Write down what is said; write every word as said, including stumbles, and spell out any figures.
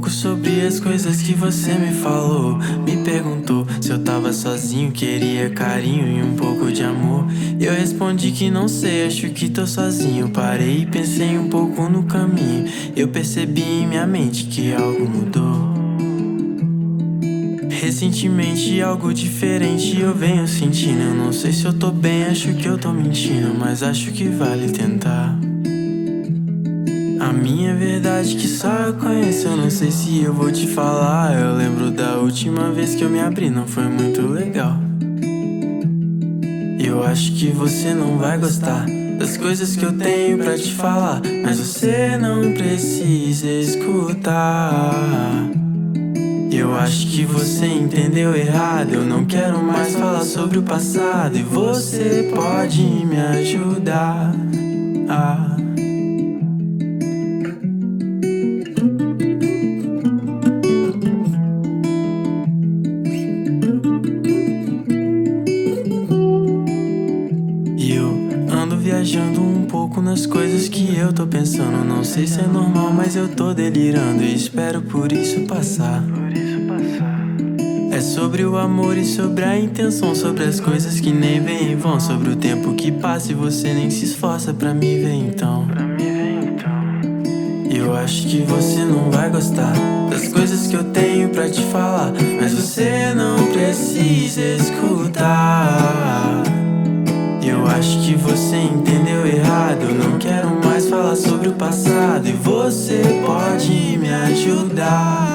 pouco sobre as coisas que você me falou. Me perguntou se eu tava sozinho, queria carinho e um pouco de amor. Eu respondi que não sei, acho que tô sozinho. Parei e pensei um pouco no caminho. Eu percebi em minha mente que algo mudou. Recentemente algo diferente eu venho sentindo. Eu não sei se eu tô bem, acho que eu tô mentindo, mas acho que vale tentar. A minha verdade que só eu conheço, eu não sei se eu vou te falar. Eu lembro da última vez que eu me abri, não foi muito legal. Eu acho que você não vai gostar das coisas que eu tenho pra te falar, mas você não precisa escutar. Eu acho que você entendeu errado. Eu não quero mais falar sobre o passado, e você pode me ajudar. ah. E eu ando viajando um pouco nas coisas que eu tô pensando. Não sei se é normal, mas eu tô delirando e espero por isso passar. É sobre o amor e sobre a intenção, sobre as coisas que nem vêm e vão, sobre o tempo que passa e você nem se esforça pra me ver então. Eu acho que você não vai gostar das coisas que eu tenho pra te falar, mas você não precisa escutar. Eu acho que você entendeu errado. Eu não quero mais falar sobre o passado, e você pode me ajudar.